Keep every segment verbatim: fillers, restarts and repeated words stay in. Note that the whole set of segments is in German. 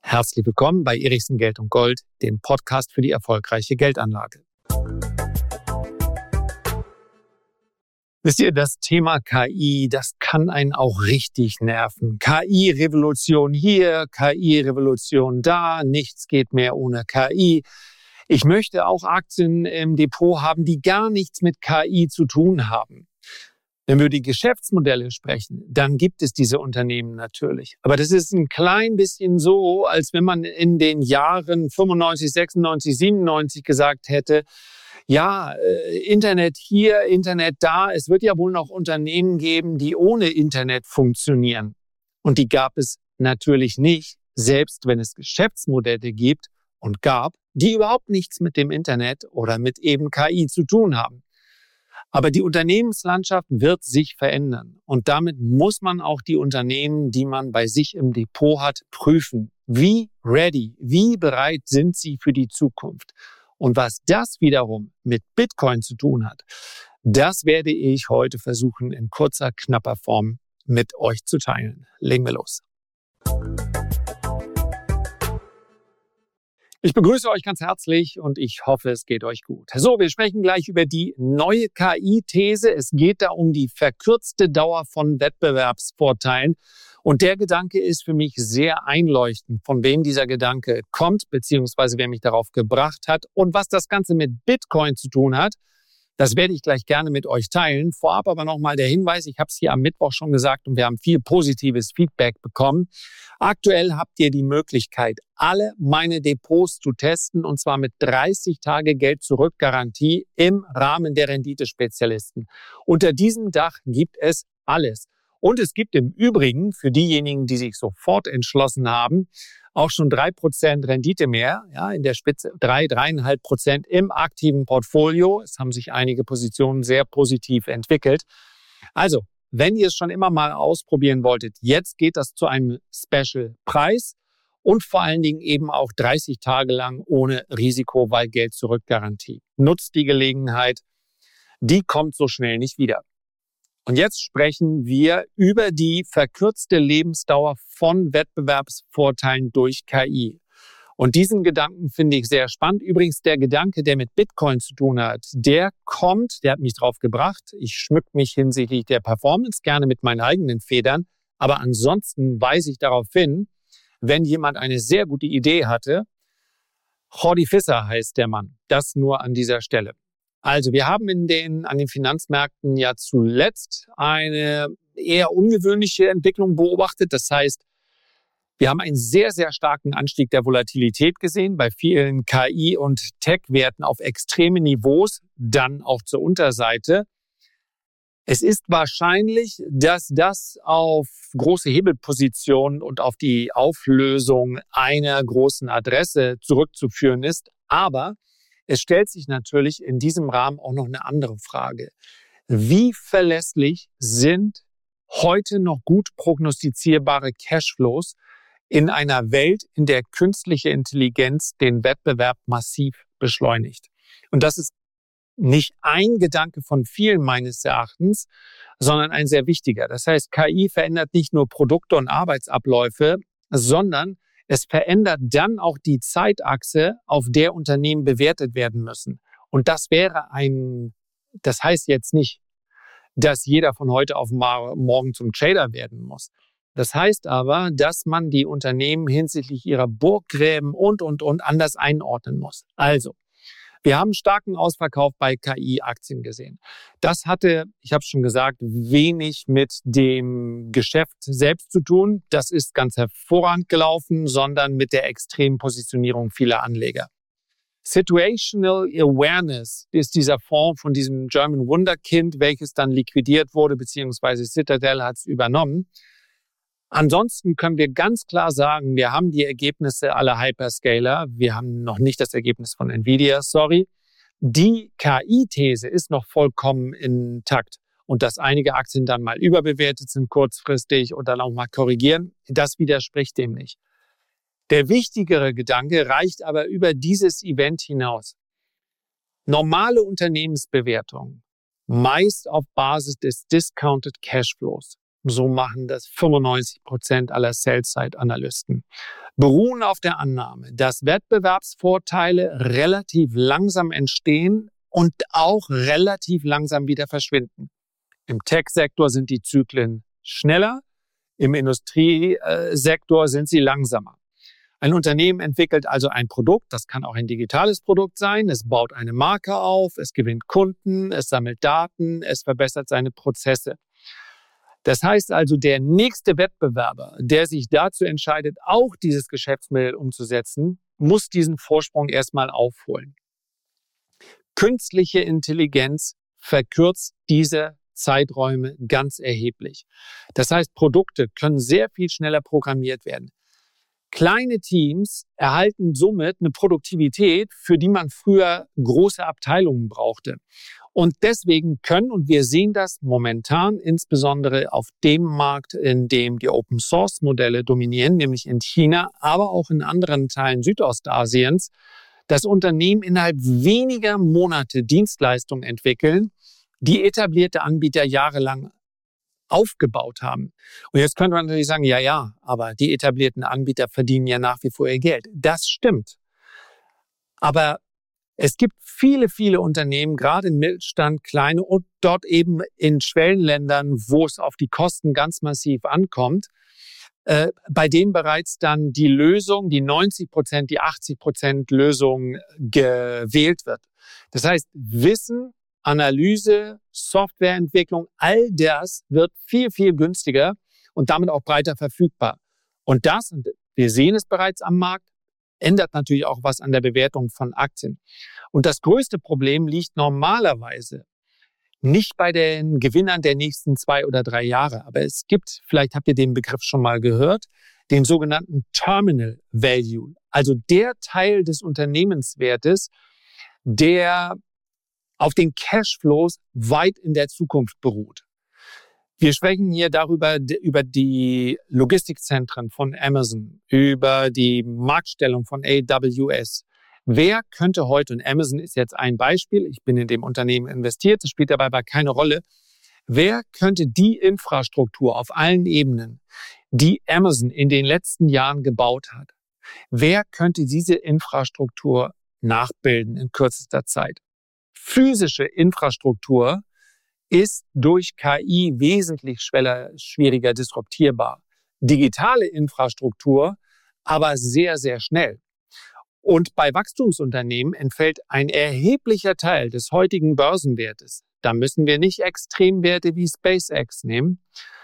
Herzlich willkommen bei Erichsen Geld und Gold, dem Podcast für die erfolgreiche Geldanlage. Wisst ihr, das Thema K I, das kann einen auch richtig nerven. K I-Revolution hier, K I-Revolution da, nichts geht mehr ohne K I. Ich möchte auch Aktien im Depot haben, die gar nichts mit K I zu tun haben. Wenn wir über die Geschäftsmodelle sprechen, dann gibt es diese Unternehmen natürlich. Aber das ist ein klein bisschen so, als wenn man in den Jahren fünfundneunzig, sechsundneunzig, siebenundneunzig gesagt hätte, ja, Internet hier, Internet da. Es wird ja wohl noch Unternehmen geben, die ohne Internet funktionieren. Und die gab es natürlich nicht, selbst wenn es Geschäftsmodelle gibt und gab, die überhaupt nichts mit dem Internet oder mit eben K I zu tun haben. Aber die Unternehmenslandschaft wird sich verändern. Und damit muss man auch die Unternehmen, die man bei sich im Depot hat, prüfen. Wie ready, wie bereit sind sie für die Zukunft? Und was das wiederum mit Bitcoin zu tun hat, das werde ich heute versuchen, in kurzer, knapper Form mit euch zu teilen. Legen wir los. Ich begrüße euch ganz herzlich und ich hoffe, es geht euch gut. So, wir sprechen gleich über die neue K I-These. Es geht da um die verkürzte Dauer von Wettbewerbsvorteilen. Und der Gedanke ist für mich sehr einleuchtend, von wem dieser Gedanke kommt, beziehungsweise wer mich darauf gebracht hat. Und was das Ganze mit Bitcoin zu tun hat, das werde ich gleich gerne mit euch teilen. Vorab aber nochmal der Hinweis, ich habe es hier am Mittwoch schon gesagt und wir haben viel positives Feedback bekommen. Aktuell habt ihr die Möglichkeit, alle meine Depots zu testen und zwar mit dreißig Tage Geld-Zurück-Garantie im Rahmen der Renditespezialisten. Unter diesem Dach gibt es alles. Und es gibt im Übrigen für diejenigen, die sich sofort entschlossen haben, auch schon drei Prozent Rendite mehr, ja, in der Spitze drei, drei Komma fünf Prozent im aktiven Portfolio. Es haben sich einige Positionen sehr positiv entwickelt. Also, wenn ihr es schon immer mal ausprobieren wolltet, jetzt geht das zu einem Special-Preis und vor allen Dingen eben auch dreißig Tage lang ohne Risiko, weil Geld-Zurück-Garantie. Nutzt die Gelegenheit, die kommt so schnell nicht wieder. Und jetzt sprechen wir über die verkürzte Lebensdauer von Wettbewerbsvorteilen durch K I. Und diesen Gedanken finde ich sehr spannend. Übrigens der Gedanke, der mit Bitcoin zu tun hat, der kommt, der hat mich drauf gebracht. Ich schmück mich hinsichtlich der Performance gerne mit meinen eigenen Federn. Aber ansonsten weise ich darauf hin, wenn jemand eine sehr gute Idee hatte, Jordi Visser heißt der Mann. Das nur an dieser Stelle. Also wir haben in den, an den Finanzmärkten ja zuletzt eine eher ungewöhnliche Entwicklung beobachtet. Das heißt, wir haben einen sehr, sehr starken Anstieg der Volatilität gesehen bei vielen K I- und Tech-Werten auf extreme Niveaus, dann auch zur Unterseite. Es ist wahrscheinlich, dass das auf große Hebelpositionen und auf die Auflösung einer großen Adresse zurückzuführen ist. Aber es stellt sich natürlich in diesem Rahmen auch noch eine andere Frage. Wie verlässlich sind heute noch gut prognostizierbare Cashflows in einer Welt, in der künstliche Intelligenz den Wettbewerb massiv beschleunigt? Und das ist nicht ein Gedanke von vielen meines Erachtens, sondern ein sehr wichtiger. Das heißt, K I verändert nicht nur Produkte und Arbeitsabläufe, sondern es verändert dann auch die Zeitachse, auf der Unternehmen bewertet werden müssen. Und das wäre ein, das heißt jetzt nicht, dass jeder von heute auf morgen zum Trader werden muss. Das heißt aber, dass man die Unternehmen hinsichtlich ihrer Burggräben und, und, und anders einordnen muss. Also, wir haben starken Ausverkauf bei K I-Aktien gesehen. Das hatte, ich habe es schon gesagt, wenig mit dem Geschäft selbst zu tun. Das ist ganz hervorragend gelaufen, sondern mit der extremen Positionierung vieler Anleger. Situational Awareness ist dieser Fonds von diesem German Wunderkind, welches dann liquidiert wurde, beziehungsweise Citadel hat es übernommen. Ansonsten können wir ganz klar sagen, wir haben die Ergebnisse aller Hyperscaler. Wir haben noch nicht das Ergebnis von Nvidia, sorry. Die K I-These ist noch vollkommen intakt. Und dass einige Aktien dann mal überbewertet sind kurzfristig und dann auch mal korrigieren, das widerspricht dem nicht. Der wichtigere Gedanke reicht aber über dieses Event hinaus. Normale Unternehmensbewertungen, meist auf Basis des Discounted Cashflows, so machen das fünfundneunzig Prozent aller Sell-Side-Analysten, beruhen auf der Annahme, dass Wettbewerbsvorteile relativ langsam entstehen und auch relativ langsam wieder verschwinden. Im Tech-Sektor sind die Zyklen schneller, im Industriesektor sind sie langsamer. Ein Unternehmen entwickelt also ein Produkt, das kann auch ein digitales Produkt sein, es baut eine Marke auf, es gewinnt Kunden, es sammelt Daten, es verbessert seine Prozesse. Das heißt also, der nächste Wettbewerber, der sich dazu entscheidet, auch dieses Geschäftsmodell umzusetzen, muss diesen Vorsprung erstmal aufholen. Künstliche Intelligenz verkürzt diese Zeiträume ganz erheblich. Das heißt, Produkte können sehr viel schneller programmiert werden. Kleine Teams erhalten somit eine Produktivität, für die man früher große Abteilungen brauchte. Und deswegen können, und wir sehen das momentan insbesondere auf dem Markt, in dem die Open-Source-Modelle dominieren, nämlich in China, aber auch in anderen Teilen Südostasiens, dass Unternehmen innerhalb weniger Monate Dienstleistungen entwickeln, die etablierte Anbieter jahrelang aufgebaut haben. Und jetzt könnte man natürlich sagen, ja, ja, aber die etablierten Anbieter verdienen ja nach wie vor ihr Geld. Das stimmt. Aber es gibt viele, viele Unternehmen, gerade im Mittelstand, kleine und dort eben in Schwellenländern, wo es auf die Kosten ganz massiv ankommt, äh, bei denen bereits dann die Lösung, die neunzig Prozent, die achtzig Prozent Lösung gewählt wird. Das heißt, Wissen, Analyse, Softwareentwicklung, all das wird viel, viel günstiger und damit auch breiter verfügbar. Und das, und wir sehen es bereits am Markt, ändert natürlich auch was an der Bewertung von Aktien. Und das größte Problem liegt normalerweise nicht bei den Gewinnern der nächsten zwei oder drei Jahre. Aber es gibt, vielleicht habt ihr den Begriff schon mal gehört, den sogenannten Terminal Value. Also der Teil des Unternehmenswertes, der auf den Cashflows weit in der Zukunft beruht. Wir sprechen hier darüber, über die Logistikzentren von Amazon, über die Marktstellung von A W S. Wer könnte heute, und Amazon ist jetzt ein Beispiel, ich bin in dem Unternehmen investiert, das spielt dabei aber keine Rolle, wer könnte die Infrastruktur auf allen Ebenen, die Amazon in den letzten Jahren gebaut hat, wer könnte diese Infrastruktur nachbilden in kürzester Zeit? Physische Infrastruktur ist durch K I wesentlich schwerer, schwieriger disruptierbar. Digitale Infrastruktur aber sehr, sehr schnell. Und bei Wachstumsunternehmen entfällt ein erheblicher Teil des heutigen Börsenwertes. Da müssen wir nicht Extremwerte wie SpaceX nehmen.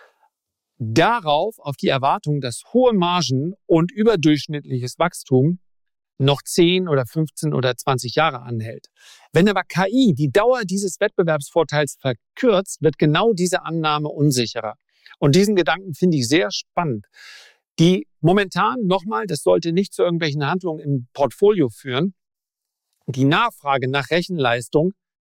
Darauf, auf die Erwartung, dass hohe Margen und überdurchschnittliches Wachstum noch zehn oder fünfzehn oder zwanzig Jahre anhält. Wenn aber K I die Dauer dieses Wettbewerbsvorteils verkürzt, wird genau diese Annahme unsicherer. Und diesen Gedanken finde ich sehr spannend. Die momentan, nochmal, das sollte nicht zu irgendwelchen Handlungen im Portfolio führen, die Nachfrage nach Rechenleistung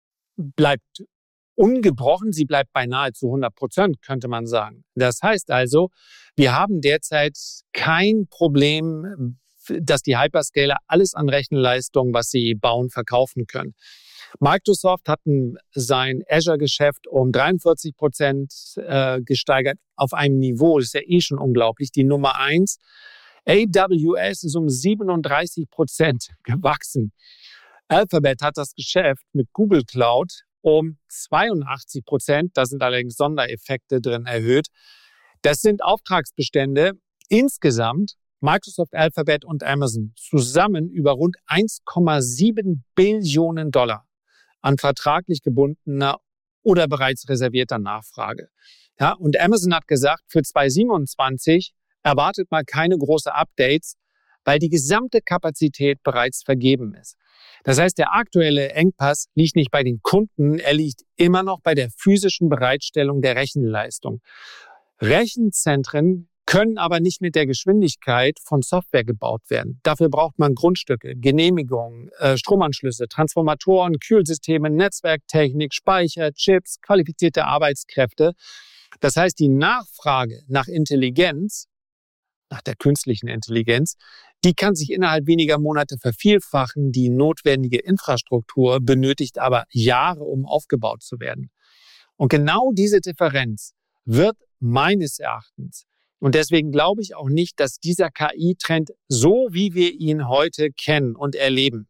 bleibt ungebrochen, sie bleibt beinahe zu hundert Prozent, könnte man sagen. Das heißt also, wir haben derzeit kein Problem, dass die Hyperscaler alles an Rechenleistung, was sie bauen, verkaufen können. Microsoft hat sein Azure-Geschäft um dreiundvierzig Prozent äh, gesteigert auf einem Niveau, das ist ja eh schon unglaublich, die Nummer eins. A W S ist um siebenunddreißig Prozent gewachsen. Alphabet hat das Geschäft mit Google Cloud um zweiundachtzig Prozent, da sind allerdings Sondereffekte drin erhöht. Das sind Auftragsbestände insgesamt, Microsoft, Alphabet und Amazon zusammen über rund eins Komma sieben Billionen Dollar an vertraglich gebundener oder bereits reservierter Nachfrage. Ja, und Amazon hat gesagt, für zwanzig siebenundzwanzig erwartet mal keine großen Updates, weil die gesamte Kapazität bereits vergeben ist. Das heißt, der aktuelle Engpass liegt nicht bei den Kunden, er liegt immer noch bei der physischen Bereitstellung der Rechenleistung. Rechenzentren können aber nicht mit der Geschwindigkeit von Software gebaut werden. Dafür braucht man Grundstücke, Genehmigungen, äh, Stromanschlüsse, Transformatoren, Kühlsysteme, Netzwerktechnik, Speicher, Chips, qualifizierte Arbeitskräfte. Das heißt, die Nachfrage nach Intelligenz, nach der künstlichen Intelligenz, die kann sich innerhalb weniger Monate vervielfachen. Die notwendige Infrastruktur benötigt aber Jahre, um aufgebaut zu werden. Und genau diese Differenz wird meines Erachtens. Und deswegen glaube ich auch nicht, dass dieser K I-Trend, so wie wir ihn heute kennen und erleben,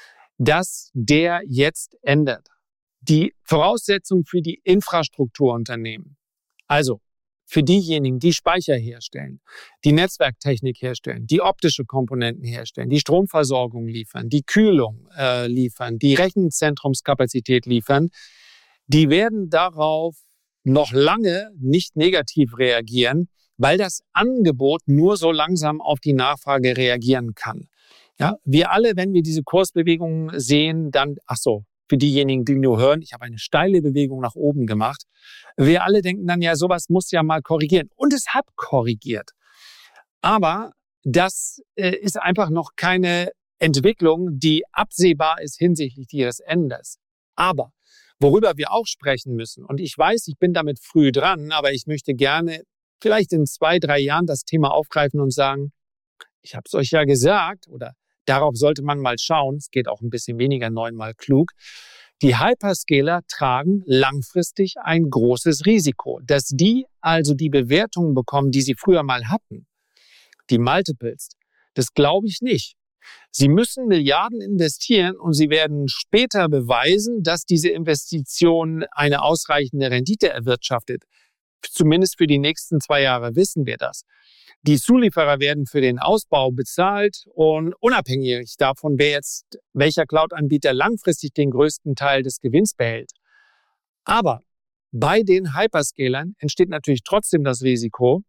dass der jetzt ändert. Die Voraussetzung für die Infrastrukturunternehmen, also für diejenigen, die Speicher herstellen, die Netzwerktechnik herstellen, die optische Komponenten herstellen, die Stromversorgung liefern, die Kühlung äh, liefern, die Rechenzentrumskapazität liefern, die werden darauf noch lange nicht negativ reagieren, weil das Angebot nur so langsam auf die Nachfrage reagieren kann. Ja, wir alle, wenn wir diese Kursbewegungen sehen, dann, ach so, für diejenigen, die nur hören, ich habe eine steile Bewegung nach oben gemacht. Wir alle denken dann, ja, sowas muss ja mal korrigieren. Und es hat korrigiert. Aber das äh, ist einfach noch keine Entwicklung, die absehbar ist hinsichtlich ihres Endes. Aber worüber wir auch sprechen müssen, und ich weiß, ich bin damit früh dran, aber ich möchte gerne vielleicht in zwei, drei Jahren das Thema aufgreifen und sagen, ich habe es euch ja gesagt, oder darauf sollte man mal schauen, es geht auch ein bisschen weniger neunmal klug. Die Hyperscaler tragen langfristig ein großes Risiko, dass die also die Bewertungen bekommen, die sie früher mal hatten, die Multiples. Das glaube ich nicht. Sie müssen Milliarden investieren und sie werden später beweisen, dass diese Investition eine ausreichende Rendite erwirtschaftet. Zumindest für die nächsten zwei Jahre wissen wir das. Die Zulieferer werden für den Ausbau bezahlt und unabhängig davon, wer jetzt, welcher Cloud-Anbieter langfristig den größten Teil des Gewinns behält. Aber bei den Hyperscalern entsteht natürlich trotzdem das Risiko,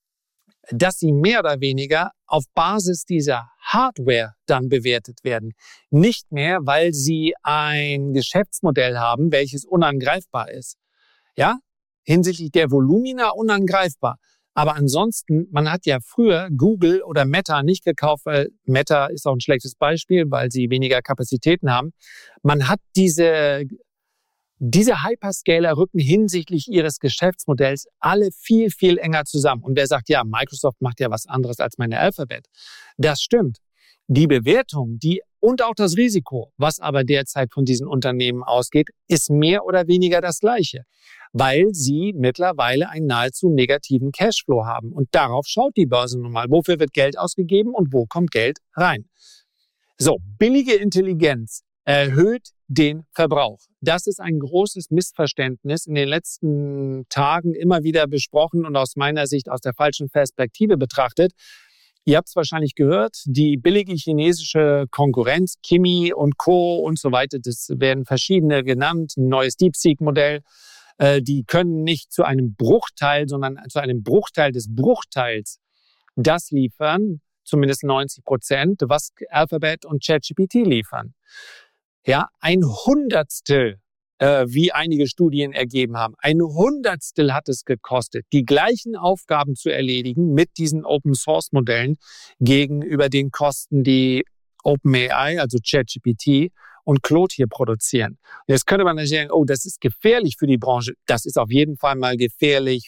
dass sie mehr oder weniger auf Basis dieser Hardware dann bewertet werden. Nicht mehr, weil sie ein Geschäftsmodell haben, welches unangreifbar ist. Ja, hinsichtlich der Volumina unangreifbar. Aber ansonsten, man hat ja früher Google oder Meta nicht gekauft, weil Meta ist auch ein schlechtes Beispiel, weil sie weniger Kapazitäten haben. Man hat diese, diese Hyperscaler rücken hinsichtlich ihres Geschäftsmodells alle viel, viel enger zusammen. Und wer sagt, ja, Microsoft macht ja was anderes als meine Alphabet. Das stimmt. Die Bewertung, die und auch das Risiko, was aber derzeit von diesen Unternehmen ausgeht, ist mehr oder weniger das Gleiche, weil sie mittlerweile einen nahezu negativen Cashflow haben. Und darauf schaut die Börse nun mal. Wofür wird Geld ausgegeben und wo kommt Geld rein? So, billige Intelligenz erhöht den Verbrauch. Das ist ein großes Missverständnis, in den letzten Tagen immer wieder besprochen und aus meiner Sicht aus der falschen Perspektive betrachtet. Ihr habt es wahrscheinlich gehört, die billige chinesische Konkurrenz, Kimi und Co. und so weiter, das werden verschiedene genannt, ein neues DeepSeek-Modell, äh, die können nicht zu einem Bruchteil, sondern zu einem Bruchteil des Bruchteils das liefern, zumindest neunzig Prozent, was Alphabet und ChatGPT liefern. Ja, ein Hundertstel, äh, wie einige Studien ergeben haben, ein Hundertstel hat es gekostet, die gleichen Aufgaben zu erledigen mit diesen Open-Source-Modellen gegenüber den Kosten, die OpenAI, also ChatGPT und Claude hier produzieren. Jetzt könnte man sagen, oh, das ist gefährlich für die Branche. Das ist auf jeden Fall mal gefährlich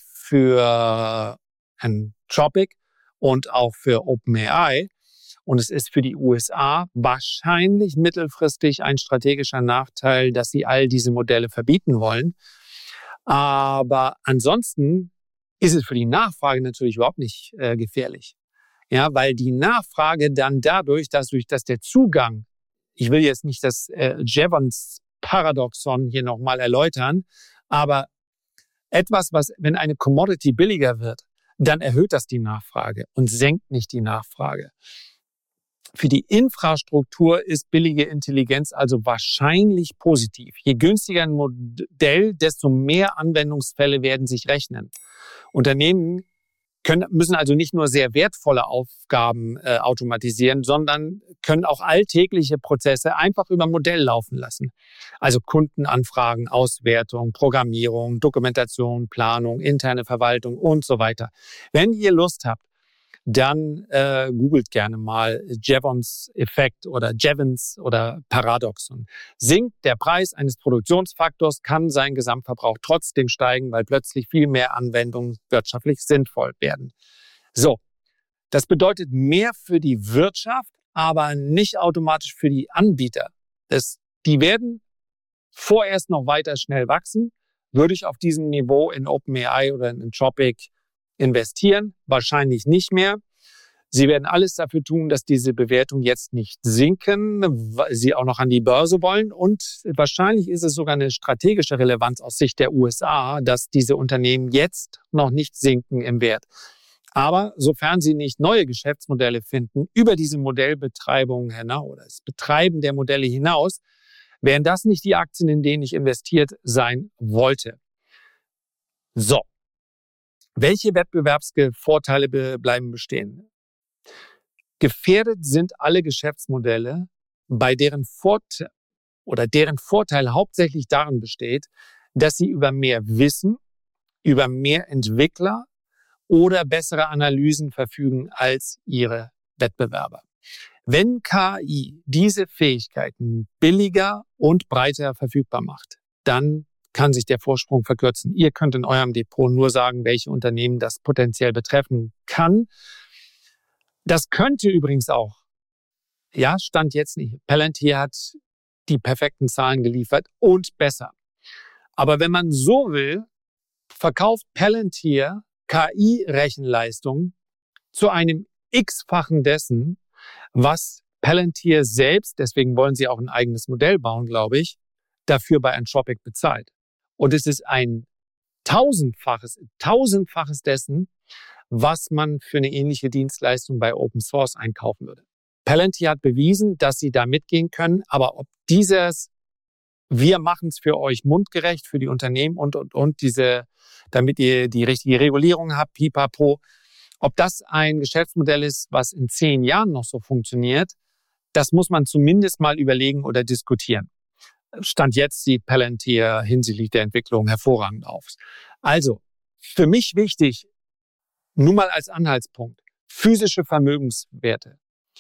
für Anthropic und auch für OpenAI. Und es ist für die U S A wahrscheinlich mittelfristig ein strategischer Nachteil, dass sie all diese Modelle verbieten wollen. Aber ansonsten ist es für die Nachfrage natürlich überhaupt nicht äh, gefährlich. Ja, weil die Nachfrage dann dadurch, dass, durch, dass der Zugang, ich will jetzt nicht das äh, Jevons Paradoxon hier nochmal erläutern, aber etwas, was, wenn eine Commodity billiger wird, dann erhöht das die Nachfrage und senkt nicht die Nachfrage. Für die Infrastruktur ist billige Intelligenz also wahrscheinlich positiv. Je günstiger ein Modell, desto mehr Anwendungsfälle werden sich rechnen. Unternehmen können, müssen also nicht nur sehr wertvolle Aufgaben äh, automatisieren, sondern können auch alltägliche Prozesse einfach über Modell laufen lassen. Also Kundenanfragen, Auswertung, Programmierung, Dokumentation, Planung, interne Verwaltung und so weiter. Wenn ihr Lust habt, dann äh, googelt gerne mal Jevons Effekt oder Jevons oder Paradoxon. Sinkt der Preis eines Produktionsfaktors, kann sein Gesamtverbrauch trotzdem steigen, weil plötzlich viel mehr Anwendungen wirtschaftlich sinnvoll werden. So, das bedeutet mehr für die Wirtschaft, aber nicht automatisch für die Anbieter. Das, die werden vorerst noch weiter schnell wachsen, Würde ich auf diesem Niveau in OpenAI oder in Anthropic investieren? Wahrscheinlich nicht mehr. Sie werden alles dafür tun, dass diese Bewertungen jetzt nicht sinken, weil sie auch noch an die Börse wollen. Und wahrscheinlich ist es sogar eine strategische Relevanz aus Sicht der U S A, dass diese Unternehmen jetzt noch nicht sinken im Wert. Aber sofern sie nicht neue Geschäftsmodelle finden, über diese Modellbetreibung hinaus oder das Betreiben der Modelle hinaus, wären das nicht die Aktien, in denen ich investiert sein wollte. So, welche Wettbewerbsvorteile bleiben bestehen? Gefährdet sind alle Geschäftsmodelle, bei deren Vorteil oder deren Vorteil hauptsächlich darin besteht, dass sie über mehr Wissen, über mehr Entwickler oder bessere Analysen verfügen als ihre Wettbewerber. Wenn K I diese Fähigkeiten billiger und breiter verfügbar macht, dann kann sich der Vorsprung verkürzen. Ihr könnt in eurem Depot nur sagen, welche Unternehmen das potenziell betreffen kann. Das könnte übrigens auch, ja, stand jetzt nicht. Palantir hat die perfekten Zahlen geliefert und besser. Aber wenn man so will, verkauft Palantir K I-Rechenleistung zu einem X-fachen dessen, was Palantir selbst, deswegen wollen sie auch ein eigenes Modell bauen, glaube ich, dafür bei Anthropic bezahlt. Und es ist ein tausendfaches, tausendfaches dessen, was man für eine ähnliche Dienstleistung bei Open Source einkaufen würde. Palantir hat bewiesen, dass sie da mitgehen können, aber ob dieses wir machen es für euch mundgerecht, für die Unternehmen und, und, und, diese, damit ihr die richtige Regulierung habt, pipapo. Ob das ein Geschäftsmodell ist, was in zehn Jahren noch so funktioniert, das muss man zumindest mal überlegen oder diskutieren. Stand jetzt sieht Palantir hinsichtlich der Entwicklung hervorragend aus. Also, für mich wichtig, nur mal als Anhaltspunkt, physische Vermögenswerte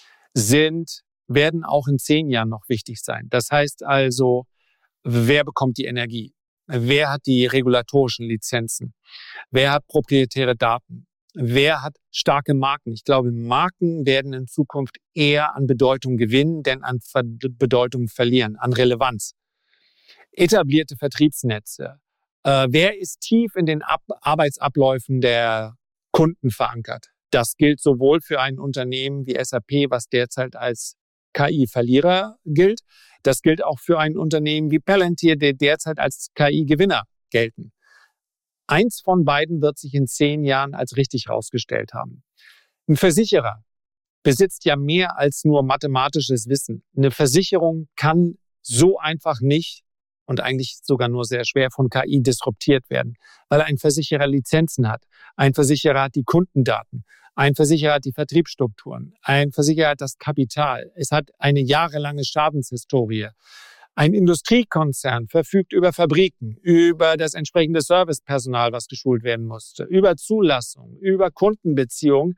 sind, werden auch in zehn Jahren noch wichtig sein. Das heißt also, wer bekommt die Energie? Wer hat die regulatorischen Lizenzen? Wer hat proprietäre Daten? Wer hat starke Marken? Ich glaube, Marken werden in Zukunft eher an Bedeutung gewinnen, denn an Ver- Bedeutung verlieren, an Relevanz. Etablierte Vertriebsnetze. Äh, wer ist tief in den Ab- Arbeitsabläufen der Kunden verankert? Das gilt sowohl für ein Unternehmen wie S A P, was derzeit als K I-Verlierer gilt. Das gilt auch für ein Unternehmen wie Palantir, der derzeit als K I-Gewinner gelten. Eins von beiden wird sich in zehn Jahren als richtig herausgestellt haben. Ein Versicherer besitzt ja mehr als nur mathematisches Wissen. Eine Versicherung kann so einfach nicht und eigentlich sogar nur sehr schwer von K I disruptiert werden, weil ein Versicherer Lizenzen hat. Ein Versicherer hat die Kundendaten. Ein Versicherer hat die Vertriebsstrukturen. Ein Versicherer hat das Kapital. Es hat eine jahrelange Schadenshistorie. Ein Industriekonzern verfügt über Fabriken, über das entsprechende Servicepersonal, was geschult werden musste, über Zulassung, über Kundenbeziehungen.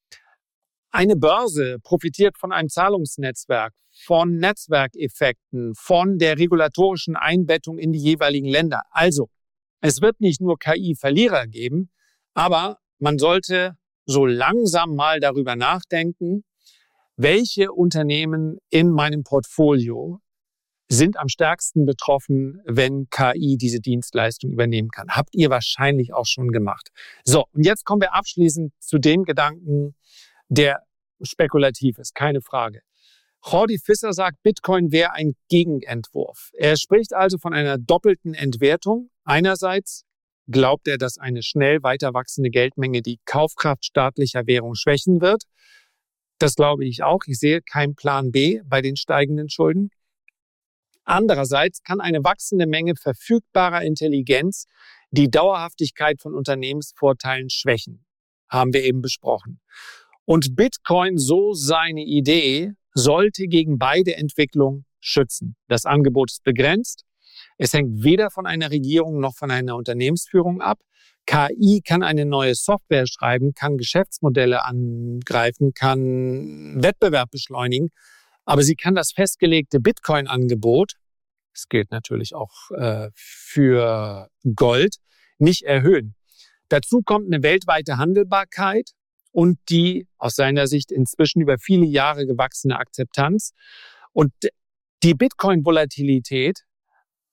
Eine Börse profitiert von einem Zahlungsnetzwerk, von Netzwerkeffekten, von der regulatorischen Einbettung in die jeweiligen Länder. Also, es wird nicht nur K I-Verlierer geben, aber man sollte so langsam mal darüber nachdenken, welche Unternehmen in meinem Portfolio sind am stärksten betroffen, wenn K I diese Dienstleistung übernehmen kann. Habt ihr wahrscheinlich auch schon gemacht. So, und jetzt kommen wir abschließend zu dem Gedanken, der spekulativ ist, keine Frage. Jordi Visser sagt, Bitcoin wäre ein Gegenentwurf. Er spricht also von einer doppelten Entwertung. Einerseits glaubt er, dass eine schnell weiter wachsende Geldmenge die Kaufkraft staatlicher Währung schwächen wird. Das glaube ich auch. Ich sehe keinen Plan B bei den steigenden Schulden. Andererseits kann eine wachsende Menge verfügbarer Intelligenz die Dauerhaftigkeit von Unternehmensvorteilen schwächen. Haben wir eben besprochen. Und Bitcoin, so seine Idee, sollte gegen beide Entwicklungen schützen. Das Angebot ist begrenzt. Es hängt weder von einer Regierung noch von einer Unternehmensführung ab. K I kann eine neue Software schreiben, kann Geschäftsmodelle angreifen, kann Wettbewerb beschleunigen. Aber sie kann das festgelegte Bitcoin-Angebot, das gilt natürlich auch äh, für Gold, nicht erhöhen. Dazu kommt eine weltweite Handelbarkeit und die aus seiner Sicht inzwischen über viele Jahre gewachsene Akzeptanz. Und die Bitcoin-Volatilität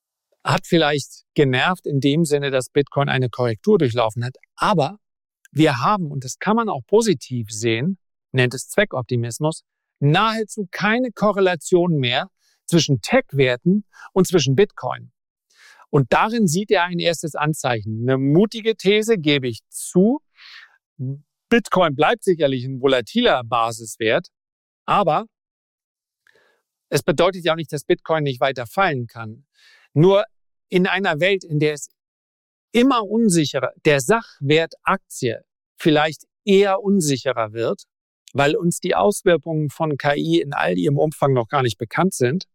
Hat vielleicht genervt in dem Sinne, dass Bitcoin eine Korrektur durchlaufen hat. Aber wir haben, und das kann man auch positiv sehen, nennt es Zweckoptimismus, nahezu keine Korrelation mehr zwischen Tech-Werten und zwischen Bitcoin. Und darin sieht er ein erstes Anzeichen. Eine mutige These, gebe ich zu. Bitcoin bleibt sicherlich ein volatiler Basiswert, aber es bedeutet ja auch nicht, dass Bitcoin nicht weiter fallen kann. Nur in einer Welt, in der es immer unsicherer, der Sachwert Aktie vielleicht eher unsicherer wird, weil uns die Auswirkungen von K I in all ihrem Umfang noch gar nicht bekannt sind.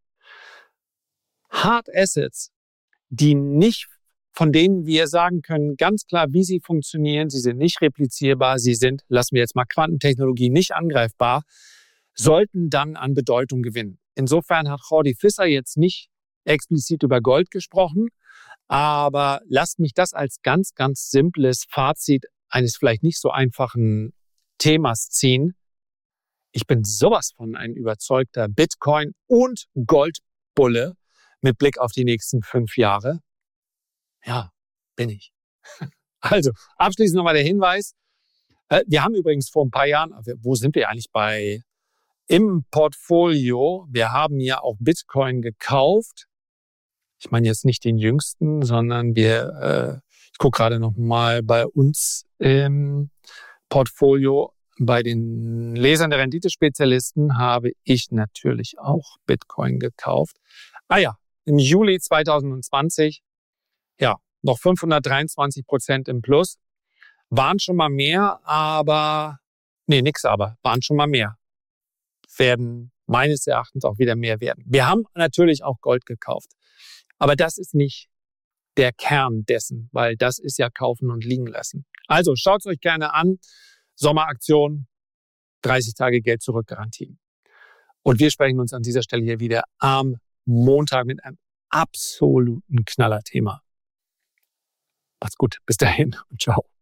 Hard Assets, die nicht, von denen wir sagen können, ganz klar, wie sie funktionieren, sie sind nicht replizierbar, sie sind, lassen wir jetzt mal Quantentechnologie, nicht angreifbar, sollten dann an Bedeutung gewinnen. Insofern hat Jordi Visser jetzt nicht explizit über Gold gesprochen, aber lasst mich das als ganz, ganz simples Fazit eines vielleicht nicht so einfachen Themas ziehen. Ich bin sowas von ein überzeugter Bitcoin- und Goldbulle mit Blick auf die nächsten fünf Jahre. Ja, bin ich. Also, abschließend nochmal der Hinweis. Wir haben übrigens vor ein paar Jahren, wo sind wir eigentlich bei im Portfolio? Wir haben ja auch Bitcoin gekauft. Ich meine jetzt nicht den jüngsten, sondern wir, äh, ich gucke gerade nochmal bei uns im Portfolio. Bei den Lesern der Renditespezialisten habe ich natürlich auch Bitcoin gekauft. Ah ja, im Juli zwanzig zwanzig, ja, noch fünfhundertdreiundzwanzig Prozent im Plus. Waren schon mal mehr, aber, nee, nix aber, waren schon mal mehr. Werden meines Erachtens auch wieder mehr werden. Wir haben natürlich auch Gold gekauft. Aber das ist nicht der Kern dessen, weil das ist ja kaufen und liegen lassen. Also schaut es euch gerne an. Sommeraktion, dreißig Tage Geld zurück Garantie. Und wir sprechen uns an dieser Stelle hier wieder am Montag mit einem absoluten Knallerthema. Macht's gut, bis dahin und ciao.